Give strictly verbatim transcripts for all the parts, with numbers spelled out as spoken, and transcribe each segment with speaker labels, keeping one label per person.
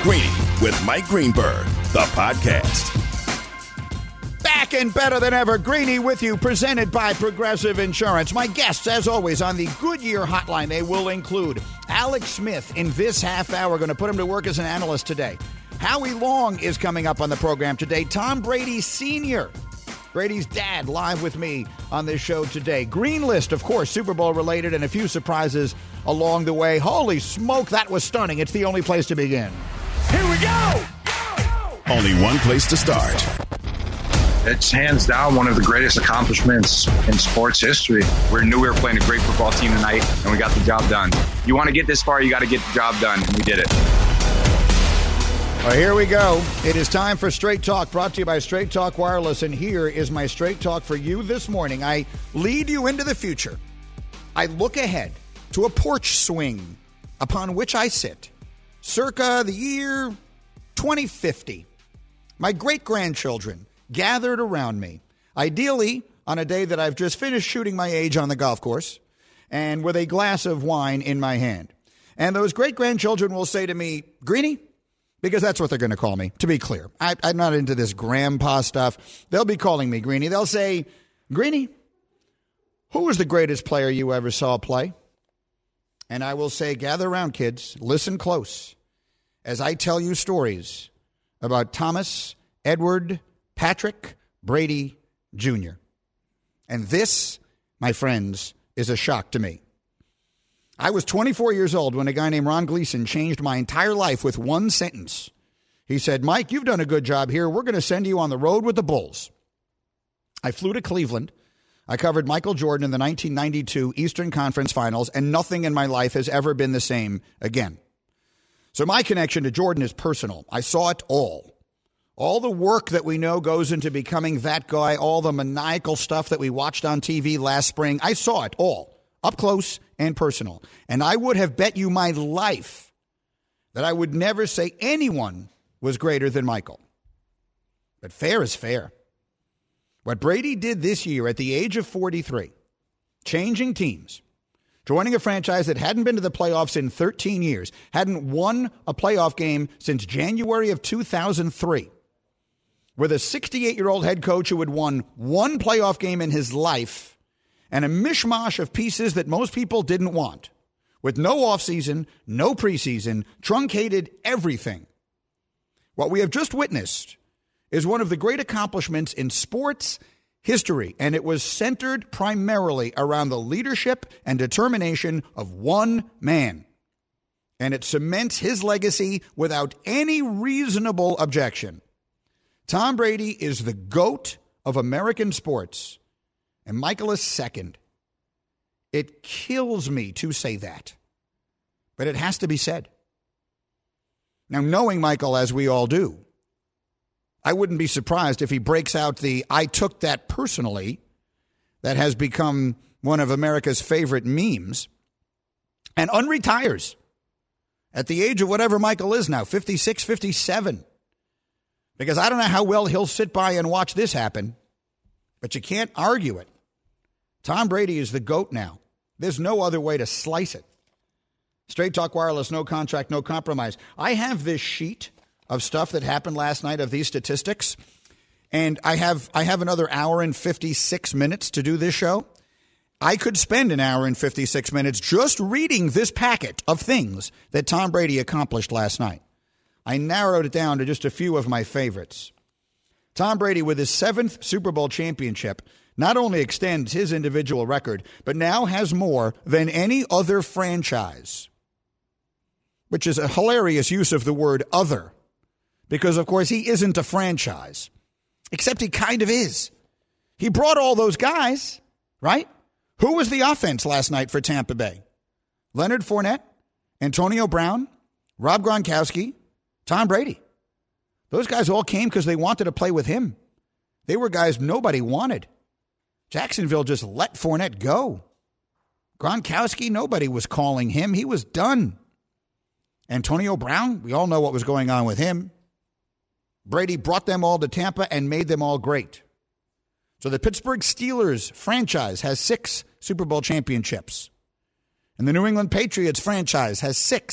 Speaker 1: Greeny with Mike Greenberg, the podcast.
Speaker 2: Back and better than ever, Greeny with you, presented by Progressive Insurance. My guests, as always, on the Goodyear Hotline, they will include Alex Smith in this half hour. Going to put him to work as an analyst today. Howie Long is coming up on the program today. Tom Brady Senior, Brady's dad, live with me on this show today. Green List, of course, Super Bowl related, and a few surprises along the way. Holy smoke, that was stunning. It's the only place to begin.
Speaker 3: Here we go!
Speaker 1: Only one place to start.
Speaker 4: It's hands down one of the greatest accomplishments in sports history.
Speaker 5: We knew we were playing a great football team tonight, and we got the job done. You want to get this far, you got to get the job done, and we did it.
Speaker 2: Well, here we go. It is time for Straight Talk, brought to you by Straight Talk Wireless, and here is my Straight Talk for you this morning. I lead you into the future. I look ahead to a porch swing upon which I sit, circa the year twenty fifty. My great-grandchildren gathered around me, ideally on a day that I've just finished shooting my age on the golf course, and with a glass of wine in my hand. And those great-grandchildren will say to me, Greeny, because that's what they're going to call me, to be clear. I, I'm not into this grandpa stuff. They'll be calling me Greeny. They'll say, Greeny, who was the greatest player you ever saw play? And I will say, gather around, kids. Listen close as I tell you stories about Thomas Edward Patrick Brady Junior And this, my friends, is a shock to me. I was twenty-four years old when a guy named Ron Gleason changed my entire life with one sentence. He said, Mike, you've done a good job here. We're going to send you on the road with the Bulls. I flew to Cleveland. I covered Michael Jordan in the nineteen ninety-two Eastern Conference Finals, and nothing in my life has ever been the same again. So my connection to Jordan is personal. I saw it all. All the work that we know goes into becoming that guy, all the maniacal stuff that we watched on T V last spring, I saw it all, up close and personal. And I would have bet you my life that I would never say anyone was greater than Michael. But fair is fair. What Brady did this year at the age of forty-three, changing teams, joining a franchise that hadn't been to the playoffs in thirteen years, hadn't won a playoff game since January of two thousand three, with a sixty-eight-year-old head coach who had won one playoff game in his life, and a mishmash of pieces that most people didn't want, with no offseason, no preseason, truncated everything. What we have just witnessed is one of the great accomplishments in sports history, and it was centered primarily around the leadership and determination of one man. And it cements his legacy without any reasonable objection. Tom Brady is the GOAT of American sports, and Michael is second. It kills me to say that, but it has to be said. Now, knowing Michael as we all do, I wouldn't be surprised if he breaks out the I took that personally that has become one of America's favorite memes and unretires at the age of whatever Michael is now, fifty-six, fifty-seven. Because I don't know how well he'll sit by and watch this happen, but you can't argue it. Tom Brady is the GOAT now. There's no other way to slice it. Straight Talk Wireless, no contract, no compromise. I have this sheet of stuff that happened last night of these statistics, and I have I have another hour and fifty-six minutes to do this show. I could spend an hour and fifty-six minutes just reading this packet of things that Tom Brady accomplished last night. I narrowed it down to just a few of my favorites. Tom Brady, with his seventh Super Bowl championship, not only extends his individual record, but now has more than any other franchise, which is a hilarious use of the word other, because, of course, he isn't a franchise, except he kind of is. He brought all those guys, right? Who was the offense last night for Tampa Bay? Leonard Fournette, Antonio Brown, Rob Gronkowski, Tom Brady. Those guys all came because they wanted to play with him. They were guys nobody wanted. Jacksonville just let Fournette go. Gronkowski, nobody was calling him. He was done. Antonio Brown, we all know what was going on with him. Brady brought them all to Tampa and made them all great. So the Pittsburgh Steelers franchise has six Super Bowl championships. And the New England Patriots franchise has six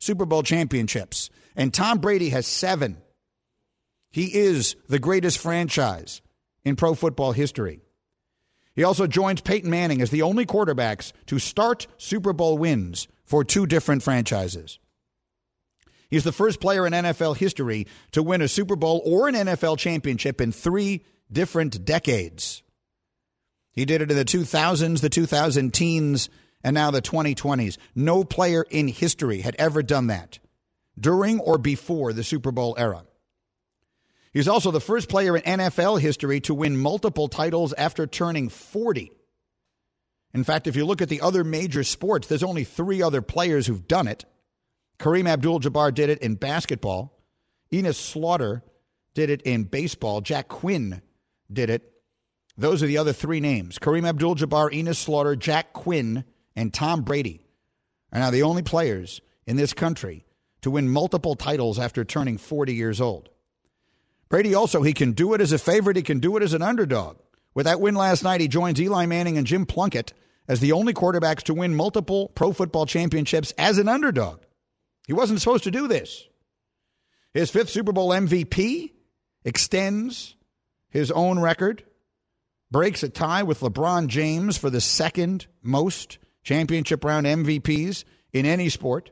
Speaker 2: Super Bowl championships, and Tom Brady has seven. He is the greatest franchise in pro football history. He also joins Peyton Manning as the only quarterbacks to start Super Bowl wins for two different franchises. He's the first player in N F L history to win a Super Bowl or an N F L championship in three different decades. He did it in the two thousands, the two thousand teens, and now the twenty twenties. No player in history had ever done that during or before the Super Bowl era. He's also the first player in N F L history to win multiple titles after turning forty. In fact, if you look at the other major sports, there's only three other players who've done it. Kareem Abdul-Jabbar did it in basketball. Enos Slaughter did it in baseball. Jack Quinn did it. Those are the other three names. Kareem Abdul-Jabbar, Enos Slaughter, Jack Quinn, and Tom Brady are now the only players in this country to win multiple titles after turning forty years old. Brady also, he can do it as a favorite. He can do it as an underdog. With that win last night, he joins Eli Manning and Jim Plunkett as the only quarterbacks to win multiple pro football championships as an underdog. He wasn't supposed to do this. His fifth Super Bowl M V P extends his own record, breaks a tie with LeBron James for the second most championship round M V Ps in any sport.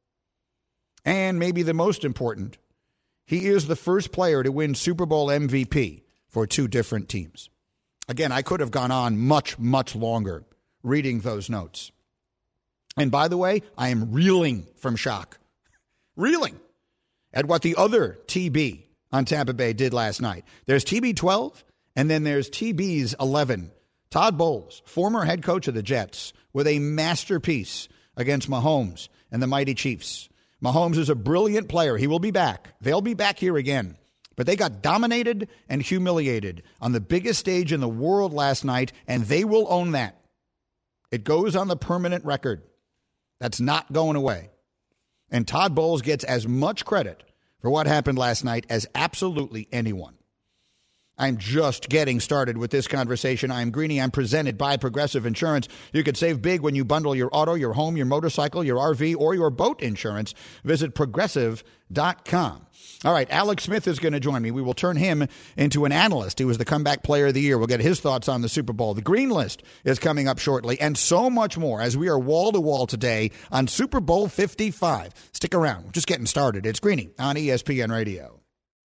Speaker 2: And maybe the most important, he is the first player to win Super Bowl M V P for two different teams. Again, I could have gone on much, much longer reading those notes. And by the way, I am reeling from shock. Reeling at what the other T B on Tampa Bay did last night. There's T B twelve, and then there's T B's eleven. Todd Bowles, former head coach of the Jets, with a masterpiece against Mahomes and the mighty Chiefs. Mahomes is a brilliant player. He will be back. They'll be back here again. But they got dominated and humiliated on the biggest stage in the world last night, and they will own that. It goes on the permanent record. That's not going away. And Todd Bowles gets as much credit for what happened last night as absolutely anyone. I'm just getting started with this conversation. I'm Greeny. I'm presented by Progressive Insurance. You could save big when you bundle your auto, your home, your motorcycle, your R V, or your boat insurance. Visit progressive dot com. All right, Alex Smith is going to join me. We will turn him into an analyst. He was the comeback player of the year. We'll get his thoughts on the Super Bowl. The Green List is coming up shortly, and so much more as we are wall-to-wall today on Super Bowl fifty-five. Stick around. We're just getting started. It's Greeny on E S P N Radio.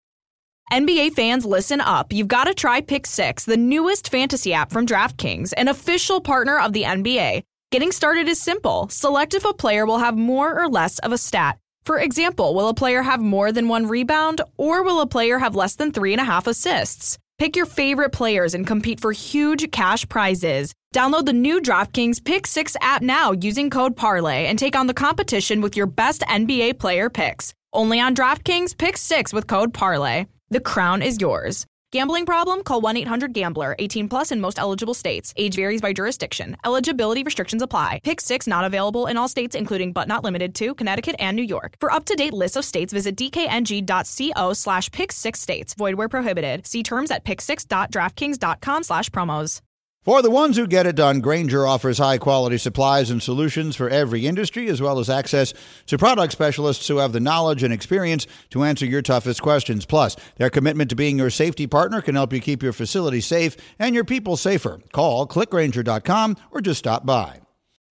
Speaker 3: N B A fans, listen up. You've got to try Pick Six, the newest fantasy app from DraftKings, an official partner of the N B A. Getting started is simple. Select if a player will have more or less of a stat. For example, will a player have more than one rebound, or will a player have less than three and a half assists? Pick your favorite players and compete for huge cash prizes. Download the new DraftKings Pick Six app now using code Parlay and take on the competition with your best N B A player picks. Only on DraftKings Pick Six with code Parlay. The crown is yours. Gambling problem? Call one eight hundred gambler. eighteen plus in most eligible states. Age varies by jurisdiction. Eligibility restrictions apply. Pick Six not available in all states, including but not limited to Connecticut and New York. For up-to-date lists of states, visit dkng.co slash pick six states. Void where prohibited. See terms at pick six dot draftkings dot com slash promos.
Speaker 2: For the ones who get it done, Grainger offers high-quality supplies and solutions for every industry, as well as access to product specialists who have the knowledge and experience to answer your toughest questions. Plus, their commitment to being your safety partner can help you keep your facility safe and your people safer. Call click grainger dot com or just stop by.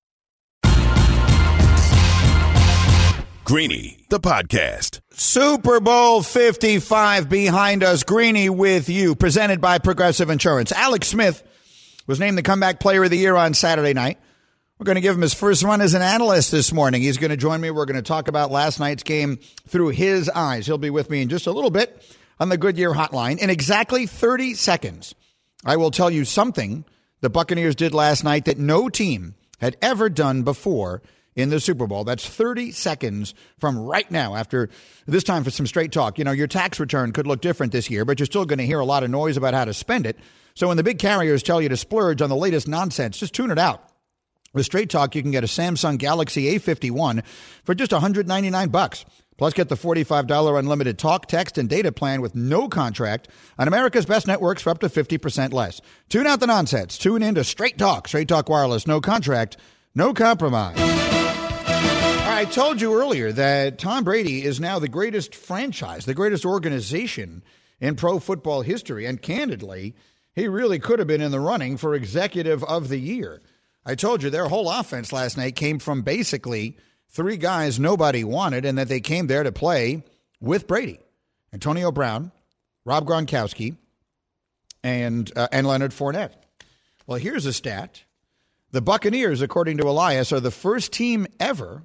Speaker 1: Greeny, the podcast.
Speaker 2: Super Bowl fifty-five behind us. Greeny with you, presented by Progressive Insurance. Alex Smith was named the comeback player of the year on Saturday night. We're going to give him his first run as an analyst this morning. He's going to join me. We're going to talk about last night's game through his eyes. He'll be with me in just a little bit on the Goodyear Hotline. In exactly thirty seconds, I will tell you something the Buccaneers did last night that no team had ever done before in the Super Bowl. That's thirty seconds from right now, after this time for some straight talk. You know, your tax return could look different this year, but you're still going to hear a lot of noise about how to spend it. So when the big carriers tell you to splurge on the latest nonsense, just tune it out. With Straight Talk, you can get a Samsung Galaxy A fifty-one for just one hundred ninety-nine bucks. Plus, get the forty-five dollars unlimited talk, text, and data plan with no contract on America's best networks for up to fifty percent less. Tune out the nonsense. Tune in to Straight Talk. Straight Talk Wireless. No contract, no compromise. All I told you earlier that Tom Brady is now the greatest franchise, the greatest organization in pro football history. And candidly, he really could have been in the running for executive of the year. I told you their whole offense last night came from basically three guys nobody wanted, and that they came there to play with Brady. Antonio Brown, Rob Gronkowski, and, uh, and Leonard Fournette. Well, here's a stat. The Buccaneers, according to Elias, are the first team ever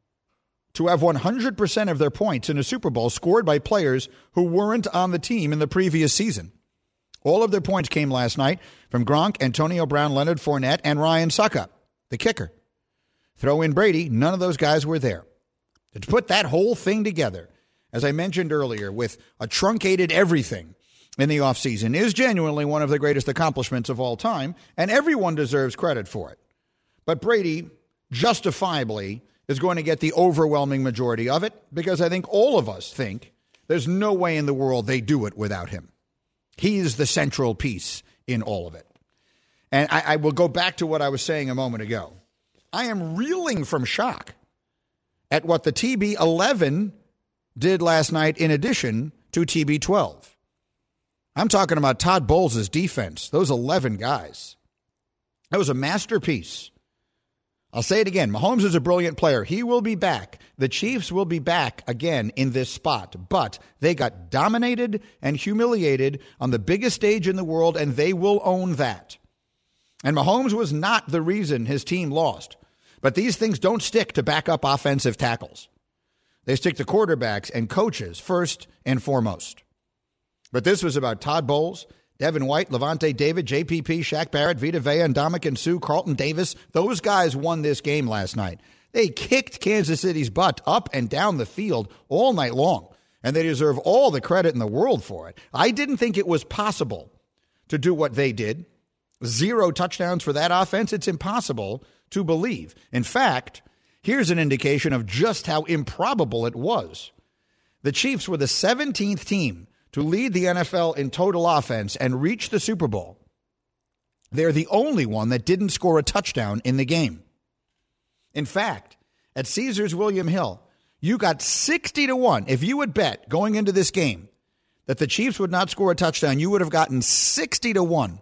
Speaker 2: to have one hundred percent of their points in a Super Bowl scored by players who weren't on the team in the previous season. All of their points came last night from Gronk, Antonio Brown, Leonard Fournette, and Ryan Suckup, the kicker. Throw in Brady, none of those guys were there. To put that whole thing together, as I mentioned earlier, with a truncated everything in the offseason, is genuinely one of the greatest accomplishments of all time, and everyone deserves credit for it. But Brady, justifiably, is going to get the overwhelming majority of it, because I think all of us think there's no way in the world they do it without him. He's the central piece in all of it. And I, I will go back to what I was saying a moment ago. I am reeling from shock at what the T B eleven did last night in addition to T B twelve. I'm talking about Todd Bowles' defense, those eleven guys. That was a masterpiece. I'll say it again. Mahomes is a brilliant player. He will be back. The Chiefs will be back again in this spot. But they got dominated and humiliated on the biggest stage in the world, and they will own that. And Mahomes was not the reason his team lost. But these things don't stick to backup offensive tackles. They stick to quarterbacks and coaches first and foremost. But this was about Todd Bowles, Devin White, Levante David, J P P, Shaq Barrett, Vita Vea, and Ndamukong Suh, Carlton Davis. Those guys won this game last night. They kicked Kansas City's butt up and down the field all night long, and they deserve all the credit in the world for it. I didn't think it was possible to do what they did. Zero touchdowns for that offense. It's impossible to believe. In fact, here's an indication of just how improbable it was. The Chiefs were the seventeenth team to lead the N F L in total offense and reach the Super Bowl. They're the only one that didn't score a touchdown in the game. In fact, at Caesars William Hill, you got sixty to one. If you would bet going into this game that the Chiefs would not score a touchdown, you would have gotten sixty to one.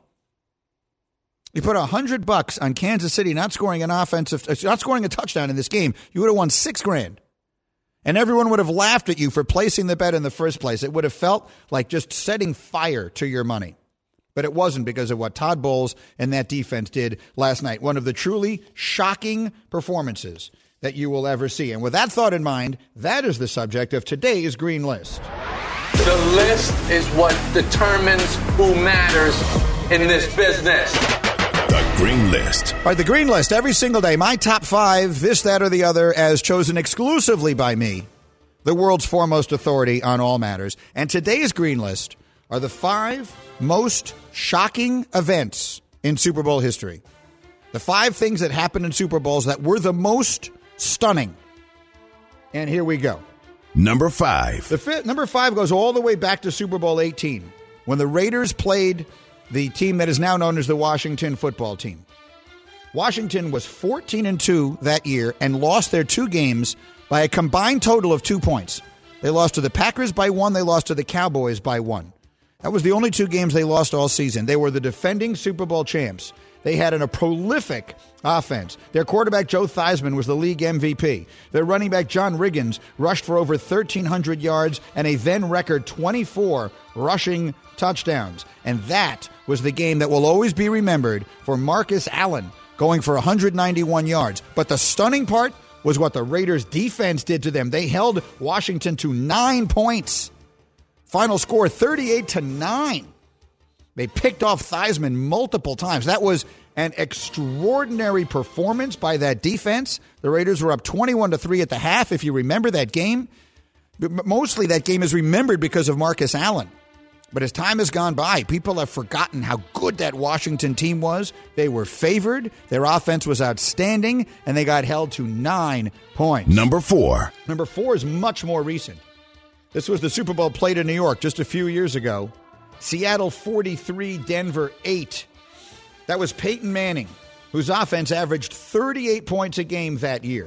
Speaker 2: You put one hundred bucks on Kansas City not scoring an offensive, not scoring a touchdown in this game, you would have won six grand. And everyone would have laughed at you for placing the bet in the first place. It would have felt like just setting fire to your money. But it wasn't, because of what Todd Bowles and that defense did last night. One of the truly shocking performances that you will ever see. And with that thought in mind, that is the subject of today's Green List.
Speaker 6: The list is what determines who matters in this business.
Speaker 1: The Green List.
Speaker 2: All right, the Green List, every single day. My top five, this, that, or the other, as chosen exclusively by me, the world's foremost authority on all matters. And today's Green List are the five most shocking events in Super Bowl history. The five things that happened in Super Bowls that were the most stunning. And here we go.
Speaker 1: Number five.
Speaker 2: The fifth, number five goes all the way back to Super Bowl eighteen, when the Raiders played the team that is now known as the Washington football team. Washington was fourteen and two that year and lost their two games by a combined total of two points. They lost to the Packers by one. They lost to the Cowboys by one. That was the only two games they lost all season. They were the defending Super Bowl champs. They had an, a prolific offense. Their quarterback, Joe Theismann, was the league M V P. Their running back, John Riggins, rushed for over thirteen hundred yards and a then record twenty-four rushing touchdowns. And that was the game that will always be remembered for Marcus Allen going for one hundred ninety-one yards. But the stunning part was what the Raiders' defense did to them. They held Washington to nine points. Final score, thirty-eight to nine. They picked off Theismann multiple times. That was an extraordinary performance by that defense. The Raiders were up twenty-one to three at the half, if you remember that game. Mostly that game is remembered because of Marcus Allen. But as time has gone by, people have forgotten how good that Washington team was. They were favored, their offense was outstanding, and they got held to nine points.
Speaker 1: Number four.
Speaker 2: Number four is much more recent. This was the Super Bowl played in New York just a few years ago. Seattle forty-three, Denver eight. That was Peyton Manning, whose offense averaged thirty-eight points a game that year.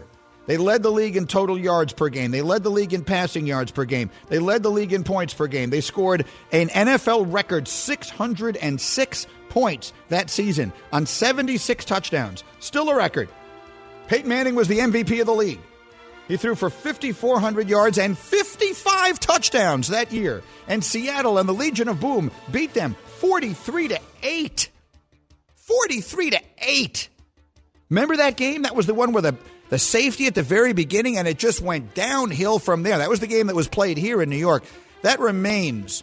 Speaker 2: They led the league in total yards per game. They led the league in passing yards per game. They led the league in points per game. They scored an N F L record six hundred six points that season on seventy-six touchdowns. Still a record. Peyton Manning was the M V P of the league. He threw for five thousand four hundred yards and fifty-five touchdowns that year. And Seattle and the Legion of Boom beat them forty-three to eight. forty-three to eight. Remember that game? That was the one where the The safety at the very beginning, and it just went downhill from there. That was the game that was played here in New York. That remains.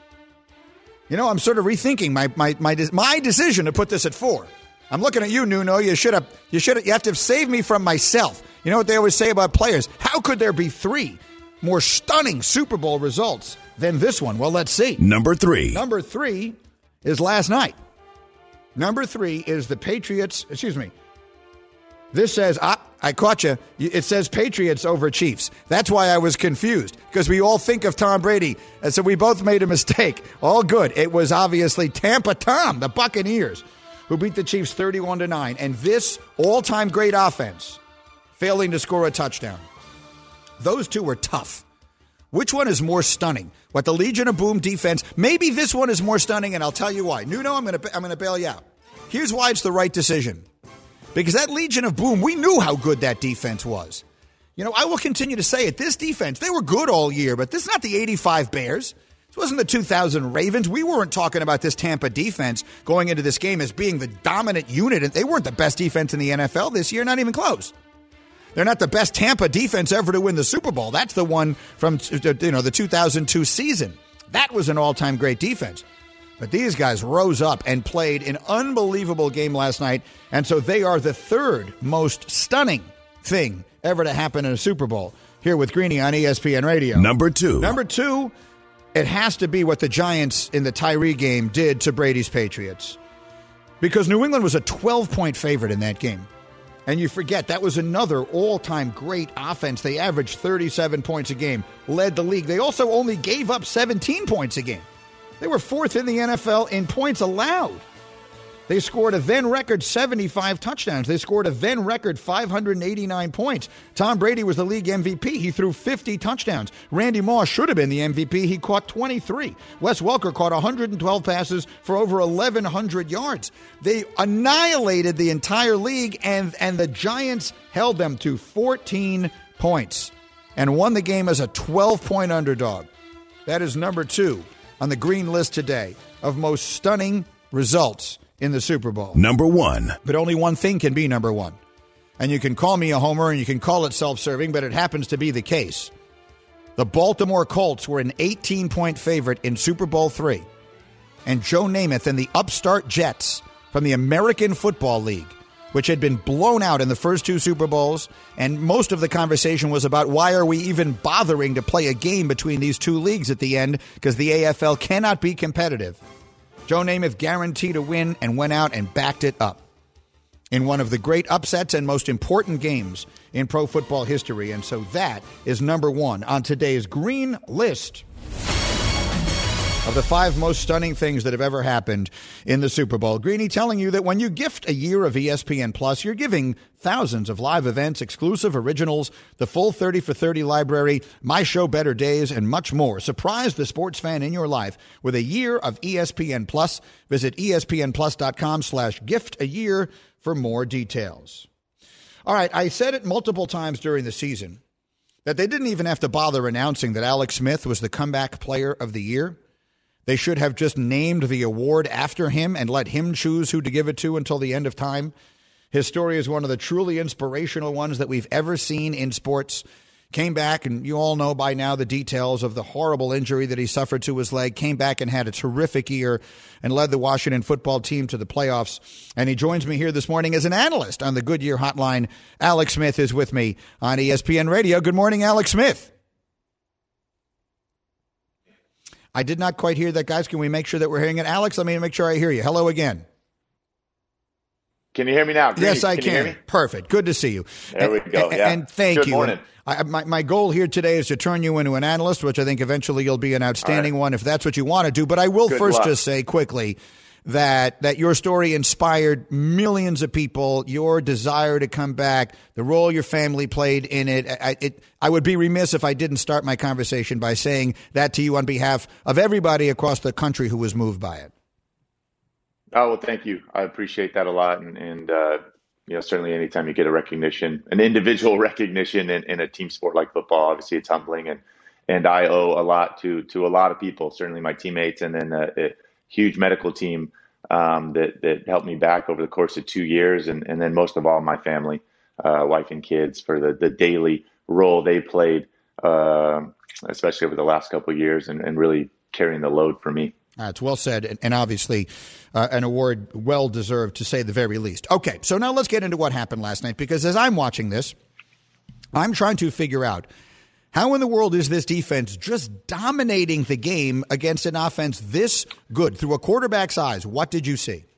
Speaker 2: You know, I'm sort of rethinking my my my, my decision to put this at four. I'm looking at you, Nuno. You should have. You should. You have to save me from myself. You know what they always say about players? How could there be three more stunning Super Bowl results than this one? Well, let's see.
Speaker 1: Number three.
Speaker 2: Number three is last night. Number three is the Patriots. Excuse me. This says, ah, I caught you. It says Patriots over Chiefs. That's why I was confused, because we all think of Tom Brady. And so we both made a mistake. All good. It was obviously Tampa Tom, the Buccaneers, who beat the Chiefs thirty-one to nine. And this all-time great offense failing to score a touchdown. Those two were tough. Which one is more stunning? What, the Legion of Boom defense? Maybe this one is more stunning, and I'll tell you why. Nuno, I'm going to I'm going to bail you out. Here's why it's the right decision. Because that Legion of Boom, we knew how good that defense was. You know, I will continue to say it. This defense, they were good all year, but this is not the eighty-five Bears. This wasn't the two thousand Ravens. We weren't talking about this Tampa defense going into this game as being the dominant unit. And they weren't the best defense in the N F L this year, not even close. They're not the best Tampa defense ever to win the Super Bowl. That's the one from, you know, the two thousand two season. That was an all-time great defense. But these guys rose up and played an unbelievable game last night, and so they are the third most stunning thing ever to happen in a Super Bowl. Here with Greeny on E S P N Radio.
Speaker 1: Number two.
Speaker 2: Number two, it has to be what the Giants in the Tyree game did to Brady's Patriots. Because New England was a twelve-point favorite in that game. And you forget, that was another all-time great offense. They averaged thirty-seven points a game, led the league. They also only gave up seventeen points a game. They were fourth in the N F L in points allowed. They scored a then-record seventy-five touchdowns. They scored a then-record five hundred eighty-nine points. Tom Brady was the league M V P. He threw fifty touchdowns. Randy Moss should have been the M V P. He caught twenty-three. Wes Welker caught one hundred twelve passes for over eleven hundred yards. They annihilated the entire league, and, and the Giants held them to fourteen points and won the game as a twelve-point underdog. That is number two on the green list today of most stunning results in the Super Bowl.
Speaker 1: Number one.
Speaker 2: But only one thing can be number one. And you can call me a homer and you can call it self-serving, but it happens to be the case. The Baltimore Colts were an eighteen-point favorite in Super Bowl three. And Joe Namath and the upstart Jets from the American Football League, which had been blown out in the first two Super Bowls, and most of the conversation was about why are we even bothering to play a game between these two leagues at the end, because the A F L cannot be competitive. Joe Namath guaranteed a win and went out and backed it up in one of the great upsets and most important games in pro football history. And so that is number one on today's green list of the five most stunning things that have ever happened in the Super Bowl. Greeny telling you that when you gift a year of E S P N Plus, you're giving thousands of live events, exclusive originals, the full thirty for thirty library, My Show Better Days, and much more. Surprise the sports fan in your life with a year of E S P N Plus. Visit espnplus.com slash gift a year for more details. All right, I said it multiple times during the season that they didn't even have to bother announcing that Alex Smith was the comeback player of the year. They should have just named the award after him and let him choose who to give it to until the end of time. His story is one of the truly inspirational ones that we've ever seen in sports. Came back, and you all know by now the details of the horrible injury that he suffered to his leg. Came back and had a terrific year and led the Washington football team to the playoffs. And he joins me here this morning as an analyst on the Goodyear Hotline. Alex Smith is with me on E S P N Radio. Good morning, Alex Smith. I did not quite hear that, guys. Can we make sure that we're hearing it? Alex, let me make sure I hear you. Hello again.
Speaker 7: Can you hear me now?
Speaker 2: Yes, I
Speaker 7: can.
Speaker 2: can. Perfect. Good to see you.
Speaker 7: There we go.
Speaker 2: And,
Speaker 7: yeah.
Speaker 2: and thank
Speaker 7: Good
Speaker 2: you.
Speaker 7: morning.
Speaker 2: I, my, my goal here today is to turn you into an analyst, which I think eventually you'll be an outstanding
Speaker 7: right.
Speaker 2: one if that's what you want to do. But I will
Speaker 7: Good
Speaker 2: first
Speaker 7: luck.
Speaker 2: just say quickly that that your story inspired millions of people, your desire to come back, the role your family played in it. I, it, I would be remiss if I didn't start my conversation by saying that to you on behalf of everybody across the country who was moved by it.
Speaker 7: Oh, well, thank you. I appreciate that a lot. And, and uh, you know, certainly anytime you get a recognition, an individual recognition in, in a team sport like football, obviously it's humbling. And, and I owe a lot to, to a lot of people, certainly my teammates, and then a, a huge medical team um, that, that helped me back over the course of two years. And, and then most of all, my family, uh, wife and kids, for the, the daily role they played, uh, especially over the last couple of years, and, and really carrying the load for me.
Speaker 2: Uh, it's well said, and, and obviously uh, an award well-deserved, to say the very least. Okay, so now let's get into what happened last night, because as I'm watching this, I'm trying to figure out how in the world is this defense just dominating the game against an offense this good through a quarterback's eyes. What did you see?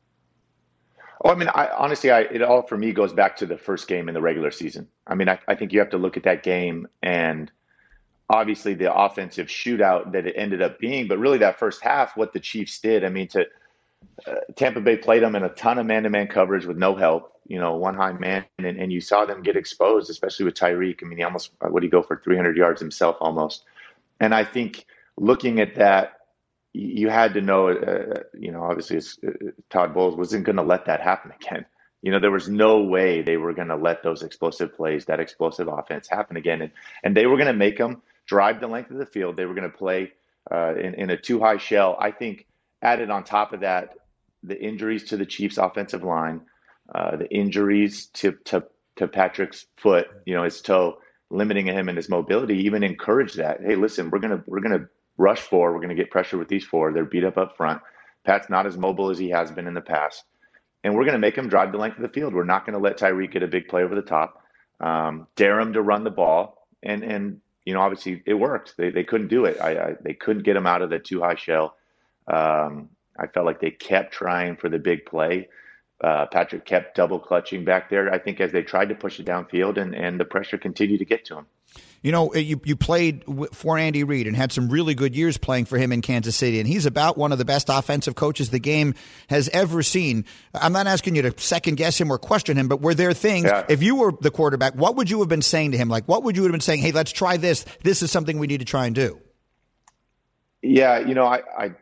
Speaker 7: Oh, I mean, I, honestly, I, it all for me goes back to the first game in the regular season. I mean, I, I think you have to look at that game and obviously the offensive shootout that it ended up being, but really that first half, what the Chiefs did, I mean, to uh, Tampa Bay played them in a ton of man-to-man coverage with no help, you know, one high man, and, and you saw them get exposed, especially with Tyreek. I mean, he almost, what did he go for, three hundred yards himself almost. And I think looking at that, you had to know, uh, you know, obviously it's, uh, Todd Bowles wasn't going to let that happen again. You know, there was no way they were going to let those explosive plays, that explosive offense happen again. And, and they were going to make them drive the length of the field. They were going to play uh, in, in a too high shell. I think added on top of that, the injuries to the Chiefs offensive line, uh, the injuries to, to, to Patrick's foot, you know, his toe, limiting him in his mobility, even encouraged that. Hey, listen, we're going to, we're going to rush four. We're going to get pressure with these four. They're beat up up front. Pat's not as mobile as he has been in the past. And we're going to make him drive the length of the field. We're not going to let Tyreek get a big play over the top, um, dare him to run the ball. And, and, you know, obviously it worked. They they couldn't do it. I, I they couldn't get him out of the too high shell. Um, I felt like they kept trying for the big play. Uh, Patrick kept double clutching back there, I think, as they tried to push it downfield, and, and the pressure continued to get to him.
Speaker 2: You know, you you played for Andy Reid and had some really good years playing for him in Kansas City, and he's about one of the best offensive coaches the game has ever seen. I'm not asking you to second-guess him or question him, but were there things, yeah. if you were the quarterback, what would you have been saying to him? Like, what would you have been saying, hey, let's try this. This is something we need to try and do.
Speaker 7: Yeah, you know, I, I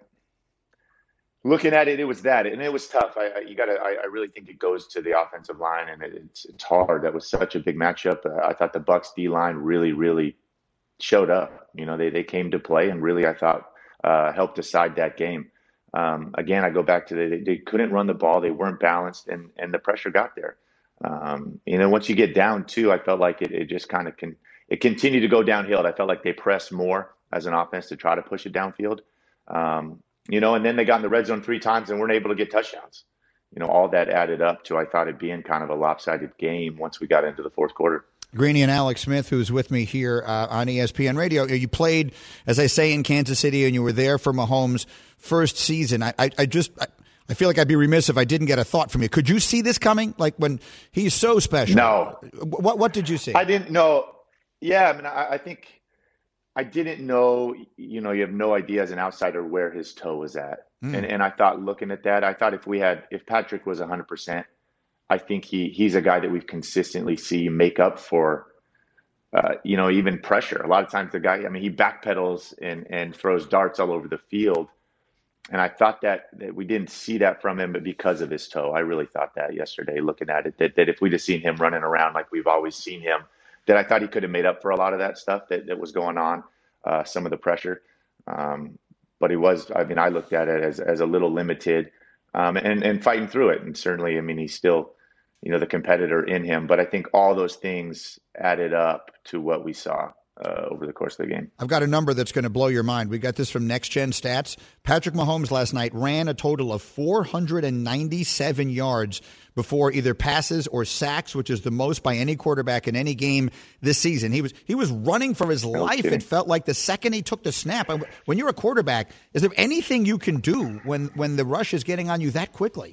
Speaker 7: looking at it, it was that, and it was tough. I, I you got to. I, I really think it goes to the offensive line, and it, it's it's hard. That was such a big matchup. Uh, I thought the Bucs D line really, really showed up. You know, they they came to play, and really, I thought uh, helped decide that game. Um, again, I go back to the, they, they couldn't run the ball. They weren't balanced, and and the pressure got there. Um, you know, once you get down two, I felt like it, it just kind of can it continued to go downhill. I felt like they pressed more as an offense to try to push it downfield. Um, You know, and then they got in the red zone three times and weren't able to get touchdowns. You know, all that added up to, I thought, it being kind of a lopsided game once we got into the fourth quarter.
Speaker 2: Greeny and Alex Smith, who's with me here uh, on E S P N Radio. You played, as I say, in Kansas City, and you were there for Mahomes' first season. I, I, I just, I, I feel like I'd be remiss if I didn't get a thought from you. Could you see this coming? Like, when he's so special.
Speaker 7: No.
Speaker 2: What, what did you see?
Speaker 7: I didn't know. Yeah, I mean, I, I think. I didn't know, you know, you have no idea as an outsider where his toe was at. Mm. And and I thought, looking at that, I thought if we had, if Patrick was one hundred percent, I think he he's a guy that we've consistently see make up for, uh, you know, even pressure. A lot of times the guy, I mean, he backpedals and, and throws darts all over the field. And I thought that, that we didn't see that from him, but because of his toe, I really thought that yesterday, looking at it, that, that if we'd have seen him running around like we've always seen him, that I thought he could have made up for a lot of that stuff that, that was going on, uh, some of the pressure. Um, but he was, I mean, I looked at it as, as a little limited um, and, and fighting through it. And certainly, I mean, he's still, you know, the competitor in him. But I think all those things added up to what we saw uh, over the course of the game.
Speaker 2: I've got a number that's going to blow your mind. We got this from Next Gen Stats. Patrick Mahomes last night ran a total of four hundred ninety-seven yards before either passes or sacks, which is the most by any quarterback in any game this season. He was he was running for his life. It felt like the second he took the snap. When you're a quarterback, is there anything you can do when, when the rush is getting on you that quickly?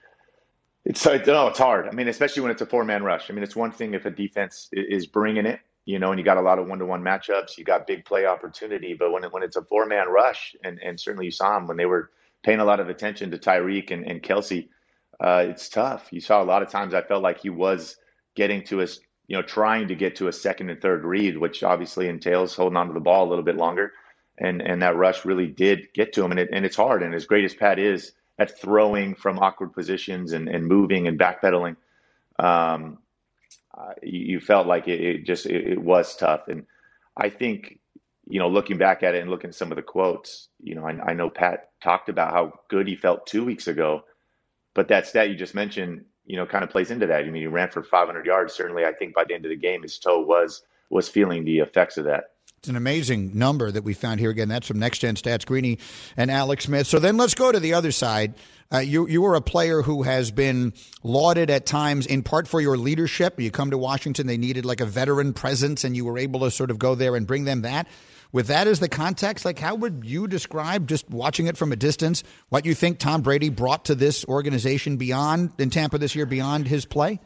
Speaker 7: It's no, it's hard. I mean, especially when it's a four-man rush. I mean, it's one thing if a defense is bringing it you know, and you got a lot of one-to-one matchups. You got big play opportunity. But when it, when it's a four-man rush, and, and certainly you saw them when they were paying a lot of attention to Tyreek and, and Kelsey, uh, it's tough. You saw a lot of times I felt like he was getting to his, you know, trying to get to a second and third read, which obviously entails holding onto the ball a little bit longer. And and that rush really did get to him. And, it, and it's hard. And as great as Pat is at throwing from awkward positions and, and moving and backpedaling, um, uh, you, you felt like it, it just it, it was tough. And I think, you know, looking back at it and looking at some of the quotes, you know, I, I know Pat talked about how good he felt two weeks ago. But that stat you just mentioned, you know, kind of plays into that. I mean, he ran for five hundred yards. Certainly, I think by the end of the game, his toe was was feeling the effects of that.
Speaker 2: It's an amazing number that we found here. Again, that's from Next Gen Stats, Greeny and Alex Smith. So then let's go to the other side. Uh, you you were a player who has been lauded at times in part for your leadership. You come to Washington, they needed like a veteran presence, and you were able to sort of go there and bring them that. With that as the context, like how would you describe, just watching it from a distance, what you think Tom Brady brought to this organization beyond in Tampa this year, beyond his play?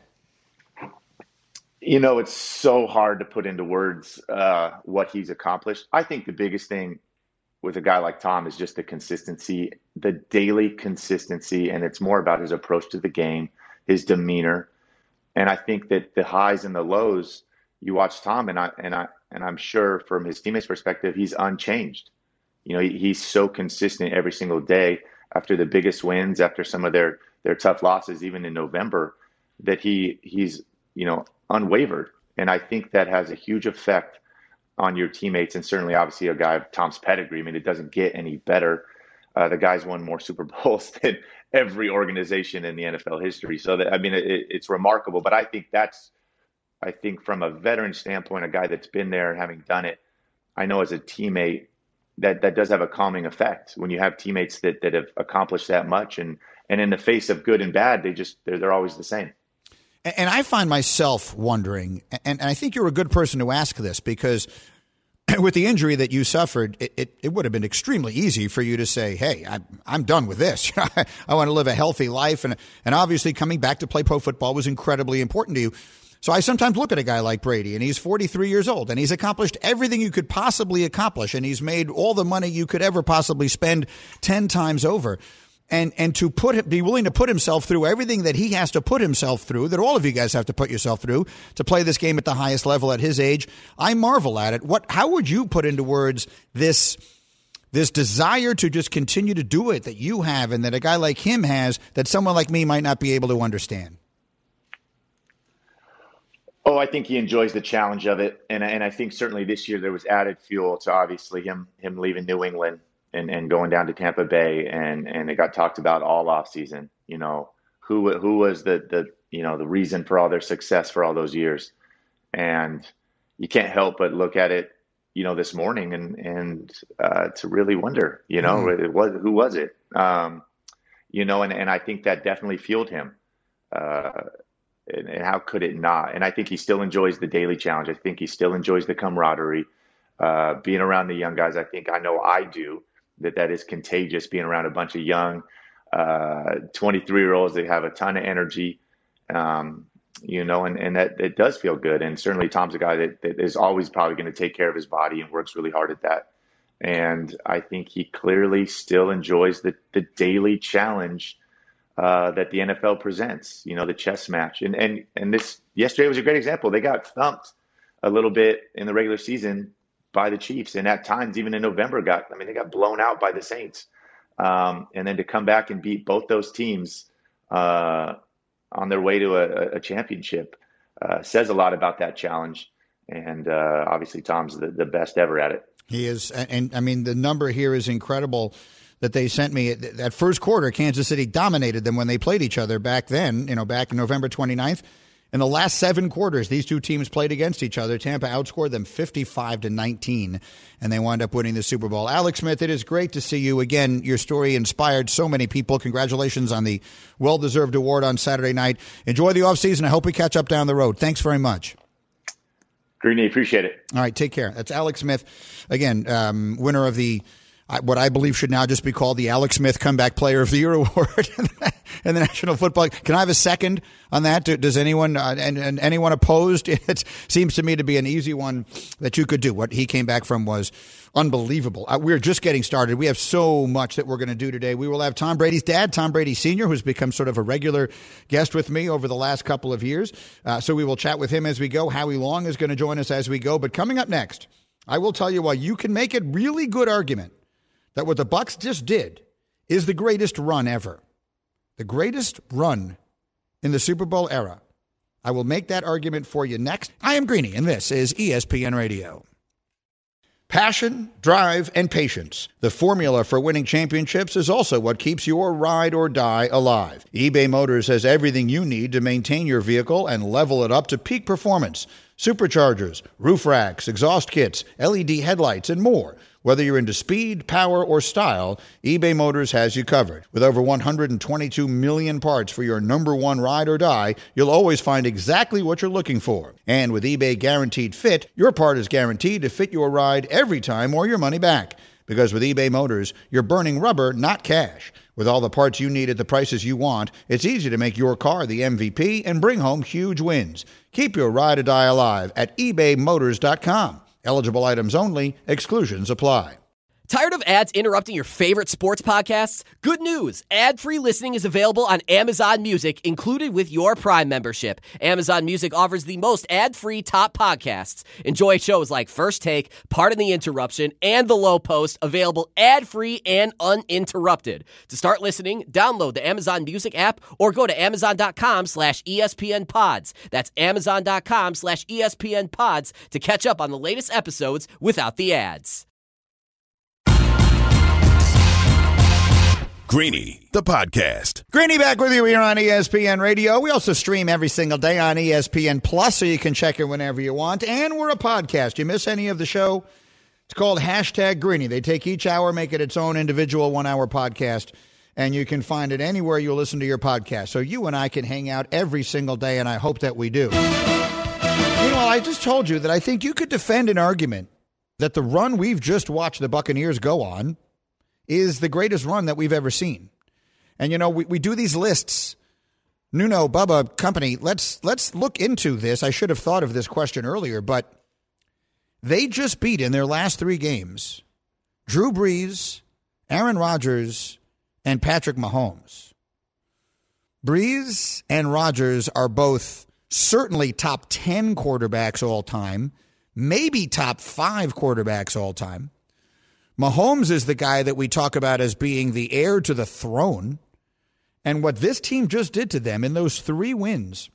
Speaker 7: You know, it's so hard to put into words uh, what he's accomplished. I think the biggest thing with a guy like Tom is just the consistency, the daily consistency, and it's more about his approach to the game, his demeanor. And I think that the highs and the lows, you watch Tom, and I and I and I'm sure from his teammates' perspective, he's unchanged. You know, he, he's so consistent every single day after the biggest wins, after some of their their tough losses, even in November, that he he's you know unwavered. And I think that has a huge effect on your teammates, and certainly, obviously, a guy of Tom's pedigree. I mean, it doesn't get any better. Uh, the guy's won more Super Bowls than every organization in the N F L history. So, that, I mean, it, it's remarkable. But I think that's, I think from a veteran standpoint, a guy that's been there and having done it, I know as a teammate, that, that does have a calming effect when you have teammates that, that have accomplished that much. And, and in the face of good and bad, they just, they're, they're always the same.
Speaker 2: And I find myself wondering, and I think you're a good person to ask this, because with the injury that you suffered, it, it, it would have been extremely easy for you to say, hey, I'm, I'm done with this. I want to live a healthy life. And, and obviously coming back to play pro football was incredibly important to you. So I sometimes look at a guy like Brady, and he's forty-three years old, and he's accomplished everything you could possibly accomplish, and he's made all the money you could ever possibly spend ten times over. And and to put be willing to put himself through everything that he has to put himself through, that all of you guys have to put yourself through to play this game at the highest level at his age, I marvel at it. What? How would you put into words this this desire to just continue to do it that you have, and that a guy like him has, that someone like me might not be able to understand?
Speaker 7: Oh, I think he enjoys the challenge of it, and and I think certainly this year there was added fuel to obviously him him leaving New England. And, and going down to Tampa Bay, and, and it got talked about all off season. You know, who who was the the you know the reason for all their success for all those years, and you can't help but look at it, you know, this morning and and uh, to really wonder, you know, mm-hmm. it was who was it, um, you know, and, and I think that definitely fueled him, uh, and, and how could it not? And I think he still enjoys the daily challenge. I think he still enjoys the camaraderie, uh, being around the young guys. I think I know I do. that that is contagious, being around a bunch of young uh, twenty-three-year-olds that have a ton of energy, um, you know, and, and that it does feel good. And certainly Tom's a guy that, that is always probably going to take care of his body and works really hard at that. And I think he clearly still enjoys the, the daily challenge uh, that the N F L presents, you know, the chess match. And, and, and this yesterday was a great example. They got thumped a little bit in the regular season by the Chiefs, and at times, even in November, got I mean, they got blown out by the Saints, um, and then to come back and beat both those teams uh, on their way to a, a championship uh, says a lot about that challenge. And uh, obviously, Tom's the, the best ever at it.
Speaker 2: He is, and I mean, the number here is incredible that they sent me. That first quarter, Kansas City dominated them when they played each other back then. You know, back in November twenty-ninth. In the last seven quarters, these two teams played against each other. Tampa outscored them fifty-five to nineteen, and they wound up winning the Super Bowl. Alex Smith, it is great to see you again. Your story inspired so many people. Congratulations on the well-deserved award on Saturday night. Enjoy the offseason. I hope we catch up down the road. Thanks very much.
Speaker 7: Greeny, appreciate it.
Speaker 2: All right, take care. That's Alex Smith, again, um, winner of the I, what I believe should now just be called the Alex Smith Comeback Player of the Year Award in the National Football League. Can I have a second on that? Does anyone uh, and, and anyone opposed? It seems to me to be an easy one that you could do. What he came back from was unbelievable. Uh, we're just getting started. We have so much that we're going to do today. We will have Tom Brady's dad, Tom Brady Senior, who's become sort of a regular guest with me over the last couple of years. Uh, so we will chat with him as we go. Howie Long is going to join us as we go. But coming up next, I will tell you why you can make a really good argument that what the Bucs just did is the greatest run ever. The greatest run in the Super Bowl era. I will make that argument for you next. I am Greeny, and this is E S P N Radio. Passion, drive, and patience. The formula for winning championships is also what keeps your ride or die alive. eBay Motors has everything you need to maintain your vehicle and level it up to peak performance. Superchargers, roof racks, exhaust kits, L E D headlights, and more. Whether you're into speed, power, or style, eBay Motors has you covered. With over one hundred twenty-two million parts for your number one ride or die, you'll always find exactly what you're looking for. And with eBay Guaranteed Fit, your part is guaranteed to fit your ride every time or your money back. Because with eBay Motors, you're burning rubber, not cash. With all the parts you need at the prices you want, it's easy to make your car the M V P and bring home huge wins. Keep your ride or die alive at ebay motors dot com. Eligible items only. Exclusions apply.
Speaker 8: Tired of ads interrupting your favorite sports podcasts? Good news! Ad-free listening is available on Amazon Music, included with your Prime membership. Amazon Music offers the most ad-free top podcasts. Enjoy shows like First Take, Pardon the Interruption, and The Low Post, available ad-free and uninterrupted. To start listening, download the Amazon Music app or go to amazon.com slash ESPN pods. That's amazon.com slash ESPN pods to catch up on the latest episodes without the ads.
Speaker 1: Greeny, the podcast.
Speaker 2: Greeny back with you here on E S P N Radio. We also stream every single day on E S P N Plus, so you can check it whenever you want. And we're a podcast. You miss any of the show? It's called Hashtag Greeny. They take each hour, make it its own individual one-hour podcast, and you can find it anywhere you listen to your podcast. So you and I can hang out every single day, and I hope that we do. Meanwhile, I just told you that I think you could defend an argument that the run we've just watched the Buccaneers go on is the greatest run that we've ever seen. And, you know, we, we do these lists. Nuno, Bubba, company, let's let's look into this. I should have thought of this question earlier, but they just beat in their last three games Drew Brees, Aaron Rodgers, and Patrick Mahomes. Brees and Rodgers are both certainly top ten quarterbacks all time, maybe top five quarterbacks all time. Mahomes is the guy that we talk about as being the heir to the throne. And what this team just did to them in those three wins,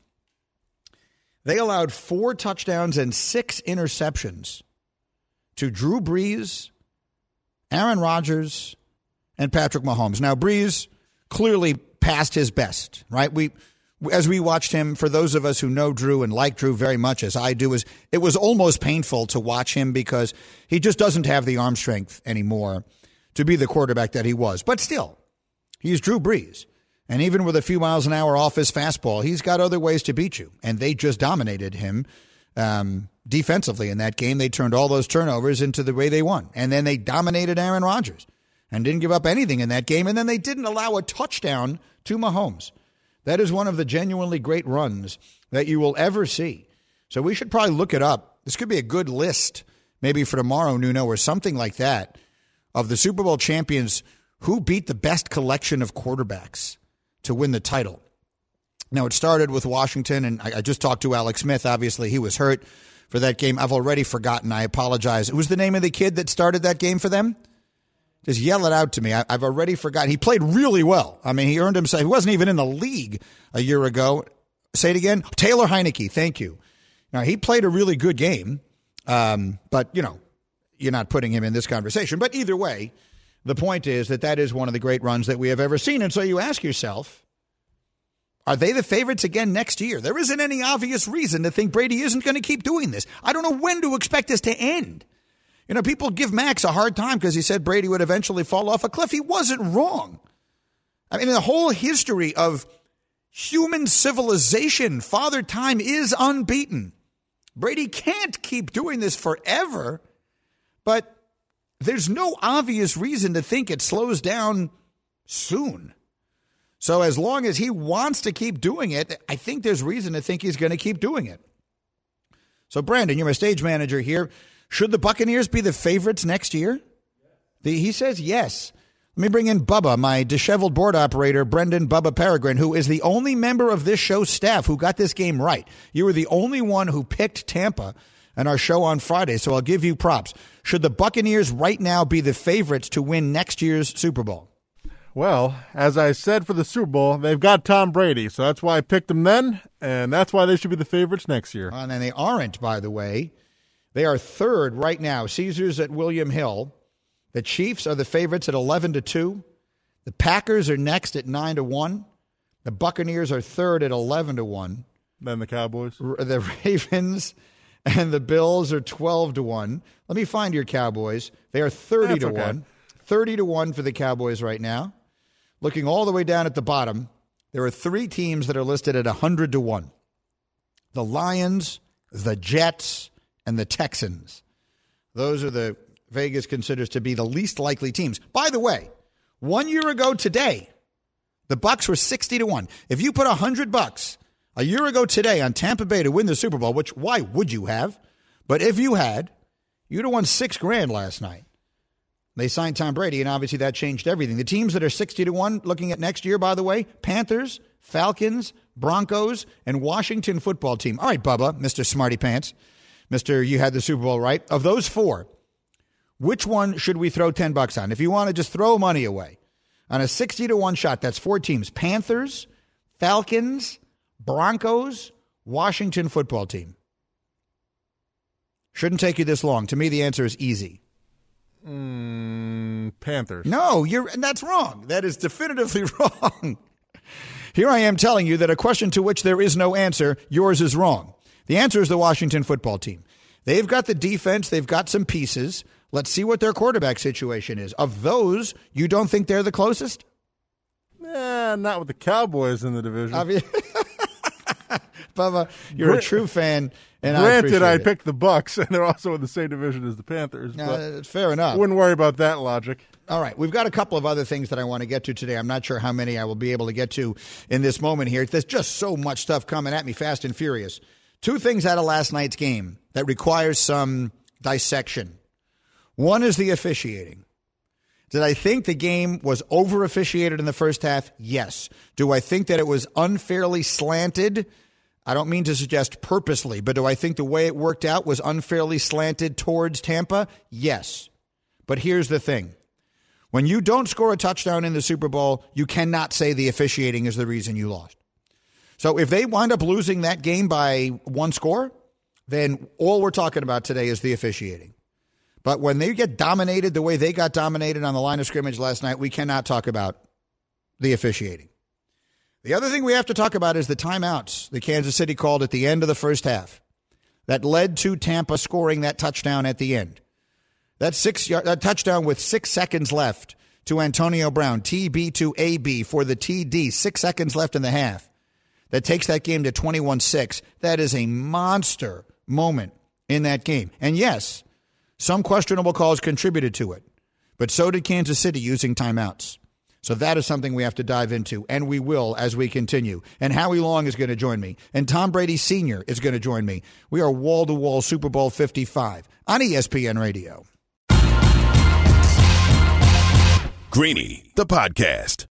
Speaker 2: they allowed four touchdowns and six interceptions to Drew Brees, Aaron Rodgers, and Patrick Mahomes. Now, Brees clearly passed his best, right? We, as we watched him, for those of us who know Drew and like Drew very much as I do, is it was almost painful to watch him because he just doesn't have the arm strength anymore to be the quarterback that he was. But still, he's Drew Brees. And even with a few miles an hour off his fastball, he's got other ways to beat you. And they just dominated him um, defensively in that game. They turned all those turnovers into the way they won. And then they dominated Aaron Rodgers and didn't give up anything in that game. And then they didn't allow a touchdown to Mahomes. That is one of the genuinely great runs that you will ever see. So we should probably look it up. This could be a good list, maybe for tomorrow, Nuno, or something like that, of the Super Bowl champions who beat the best collection of quarterbacks to win the title. Now, it started with Washington, and I, I just talked to Alex Smith. Obviously, he was hurt for that game. I've already forgotten. I apologize. What was the name of the kid that started that game for them? Just yell it out to me. I, I've already forgotten. He played really well. I mean, he earned himself. He wasn't even in the league a year ago. Say it again. Taylor Heineke. Thank you. Now, he played a really good game, um, but, you know, you're not putting him in this conversation. But either way, the point is that that is one of the great runs that we have ever seen. And so you ask yourself, are they the favorites again next year? There isn't any obvious reason to think Brady isn't going to keep doing this. I don't know when to expect this to end. You know, people give Max a hard time because he said Brady would eventually fall off a cliff. He wasn't wrong. I mean, the whole history of human civilization, Father Time is unbeaten. Brady can't keep doing this forever, but there's no obvious reason to think it slows down soon. So as long as he wants to keep doing it, I think there's reason to think he's going to keep doing it. So, Brandon, you're my stage manager here. Should the Buccaneers be the favorites next year? The, he says yes. Let me bring in Bubba, my disheveled board operator, Brendan Bubba Peregrine, who is the only member of this show's staff who got this game right. You were the only one who picked Tampa in our show on Friday, so I'll give you props. Should the Buccaneers right now be the favorites to win next year's Super Bowl?
Speaker 9: Well, as I said for the Super Bowl, they've got Tom Brady, so that's why I picked them then, and that's why they should be the favorites next year.
Speaker 2: And then they aren't, by the way. They are third right now. Caesars at William Hill. The Chiefs are the favorites at eleven to two. The Packers are next at nine to one. The Buccaneers are third at eleven to one.
Speaker 9: Then the Cowboys.
Speaker 2: The Ravens and the Bills are twelve to one. Let me find your Cowboys. They are thirty
Speaker 9: That's
Speaker 2: to
Speaker 9: okay.
Speaker 2: one. thirty to one for the Cowboys right now. Looking all the way down at the bottom, there are three teams that are listed at one hundred to one. The Lions, the Jets, and the Texans. Those are the Vegas considers to be the least likely teams. By the way, one year ago today, the Bucs were sixty to one. If you put one hundred bucks a year ago today on Tampa Bay to win the Super Bowl, which why would you have? But if you had, you'd have won six grand last night. They signed Tom Brady, and obviously that changed everything. The teams that are sixty to one looking at next year, by the way, Panthers, Falcons, Broncos, and Washington football team. All right, Bubba, Mister Smarty Pants, Mister You had the Super Bowl right. Of those four, which one should we throw ten bucks on? If you want to just throw money away on a sixty to one shot, that's four teams: Panthers, Falcons, Broncos, Washington football team. Shouldn't take you this long. To me, the answer is easy.
Speaker 9: Mm, Panthers.
Speaker 2: No, you're that's wrong. That is definitively wrong. Here I am telling you that a question to which there is no answer, yours is wrong. The answer is the Washington football team. They've got the defense. They've got some pieces. Let's see what their quarterback situation is. Of those, you don't think they're the closest?
Speaker 9: Eh, not with the Cowboys in the division.
Speaker 2: I mean, Bubba, you're
Speaker 9: Gra-
Speaker 2: a true fan, and
Speaker 9: Granted,
Speaker 2: I
Speaker 9: I,
Speaker 2: appreciate it.
Speaker 9: picked the Bucks, and they're also in the same division as the Panthers.
Speaker 2: No,
Speaker 9: but
Speaker 2: that's fair enough.
Speaker 9: Wouldn't worry about that logic.
Speaker 2: All right, we've got a couple of other things that I want to get to today. I'm not sure how many I will be able to get to in this moment here. There's just so much stuff coming at me fast and furious. Two things out of last night's game that requires some dissection. One is the officiating. Did I think the game was over-officiated in the first half? Yes. Do I think that it was unfairly slanted? I don't mean to suggest purposely, but do I think the way it worked out was unfairly slanted towards Tampa? Yes. But here's the thing. When you don't score a touchdown in the Super Bowl, you cannot say the officiating is the reason you lost. So if they wind up losing that game by one score, then all we're talking about today is the officiating. But when they get dominated the way they got dominated on the line of scrimmage last night, we cannot talk about the officiating. The other thing we have to talk about is the timeouts that Kansas City called at the end of the first half that led to Tampa scoring that touchdown at the end. That six yard, that touchdown with six seconds left to Antonio Brown, T B to A B for the T D, six seconds left in the half. That takes that game to twenty-one six. That is a monster moment in that game. And yes, some questionable calls contributed to it, but so did Kansas City using timeouts. So that is something we have to dive into, and we will as we continue. And Howie Long is going to join me, and Tom Brady Senior is going to join me. We are wall-to-wall Super Bowl fifty-five on E S P N Radio.
Speaker 1: Greeny, the podcast.